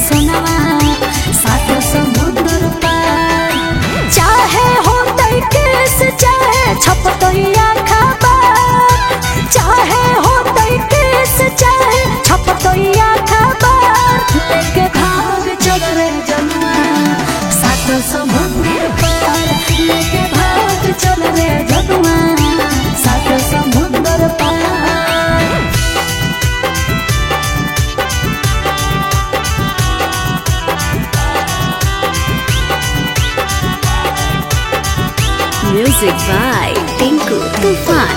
सोनवा सात समुंदर पार। चाहे हो केस चाहे छपतैया खबर, चाहे हो केस चाहे छपतैया खबर। लेके भाग चल रे जनुआ सात समुंदर पार। लेके भाग चल रे जनुआ सात समुंदर पार। Music by Tinku Tufan.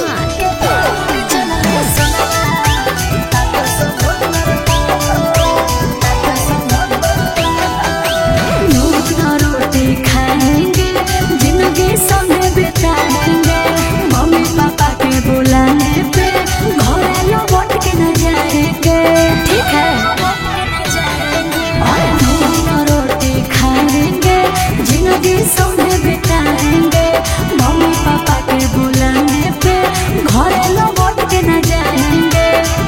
रोटी खाएंगे जिंदगी समय बिताएंगे, मम्मी पापा के बुलाने पे घर लौट के न जाएंगे। ठीक है, रोटी खाएंगे जिंदगी समय बिताएंगे, मम्मी पापा के बुलाने पे घर लौट के न जाएंगे।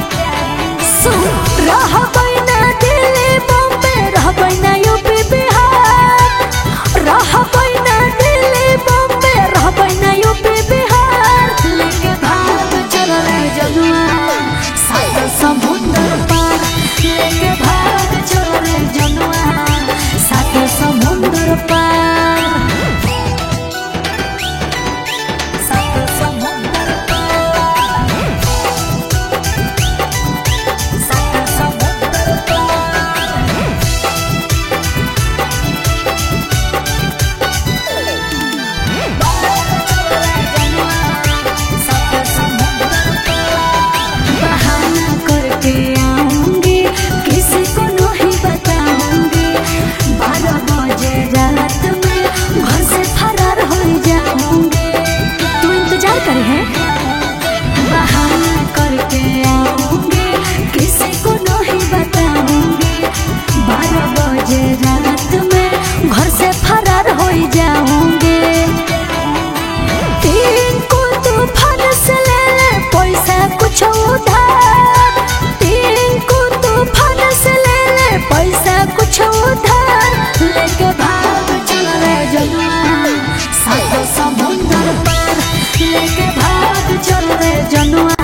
रह ना दिल्ली बॉम्बे, रह ना यूपी बिहार, रह ना दिल्ली बॉम्बे, रह ना यूपी बिहार। लेके भाग चल रे जनुआ सात समुंदर पार। लेके भाग चल रे जनुआ सात समुंदर पार। सात समुंदर पार, सात समुंदर पार। बहाना करके आऊंगी, किसी को नहीं बताऊंगी, 12 बजे रात में घर से फरार हो जाऊंगी। तू इंतजार करे है? बहाना करके आऊंगी, किसी को नहीं बताऊंगी, 12 बजे रात में घर से फरार हो जाऊंगी। टिंकू तूफान से ले ले पैसा कुछ उधार, टिंकू तूफान से ले ले पैसा कुछ उधार। लेके भाग चल रे जनुआ सात समुंदर पार। लेके भाग चल रे जनुआ